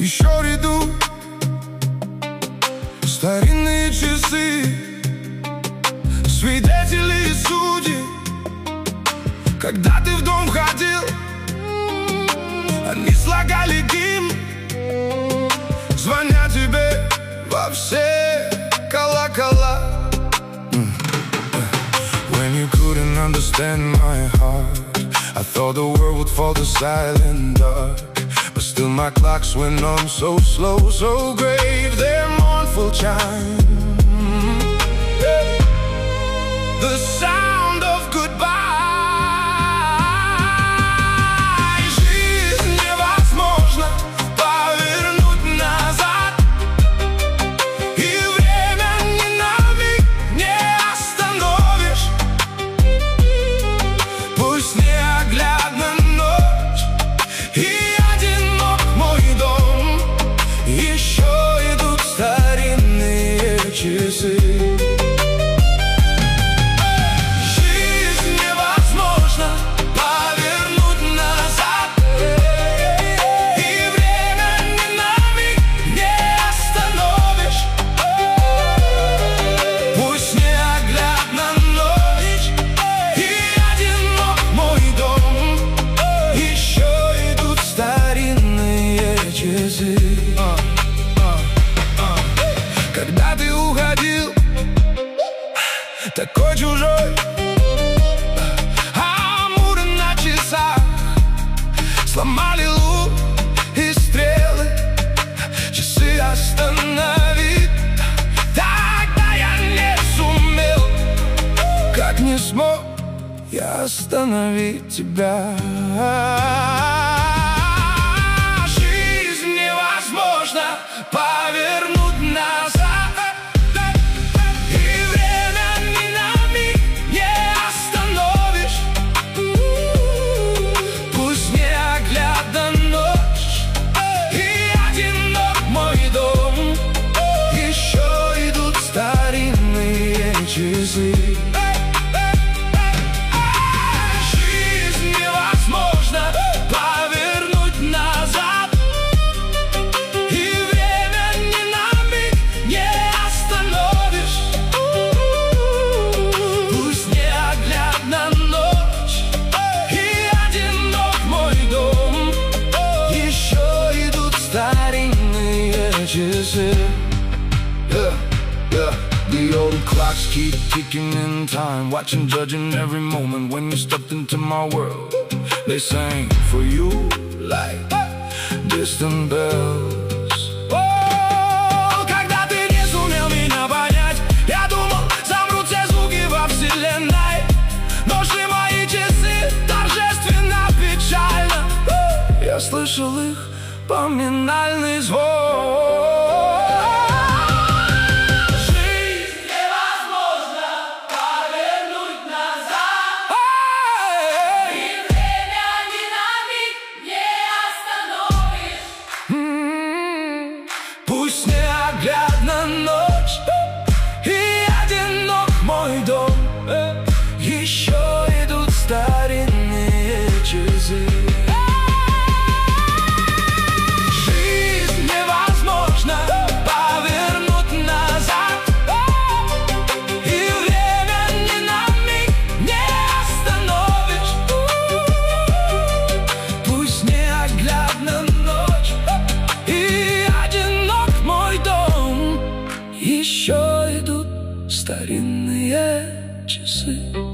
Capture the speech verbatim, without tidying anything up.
еще идут старинные часы, свидетели и судьи. Когда ты в дом ходил, они слагали гимн, звоня тебе во все колокола. When you couldn't understand my heart, I thought the world would fall to silent dark. But still my clocks went on so slow, so grave their mournful chime. The sound of goodbye. Жизнь невозможно повернуть назад, и время ни на миг не остановишь. Пусть неоглядна ночь и одинок мой дом, еще идут старинные часы. Когда ты уходил, такой чужой, амуры на часах сломали лук и стрелы, часы остановить. Тогда я не сумел, как не смог я остановить тебя. Жизнь невозможно повернуть назад, и время ни на миг не остановишь. Пусть неоглядна ночь и одинок мой дом, еще идут старинные часы. Жизнь невозможно повернуть назад, и время ни на миг не остановишь. Пусть неоглядна ночь и одинок мой дом, еще идут старинные часы. Yeah, yeah. The old clocks keep ticking in time, watching, judging every moment. When you stepped into my world, they sang for you like distant bells. О, когда ты не сумел меня понять, я думал, замрут все звуки во вселенной. Но шли мои часы торжественно, печально. Я слышал их поминальный звон. Пусть неоглядна ночь и одинок мой дом, еще идут старинные часы. Жизнь невозможно повернуть назад, и время ни на миг не остановишь. Пусть неоглядна ночь и еще идут старинные часы.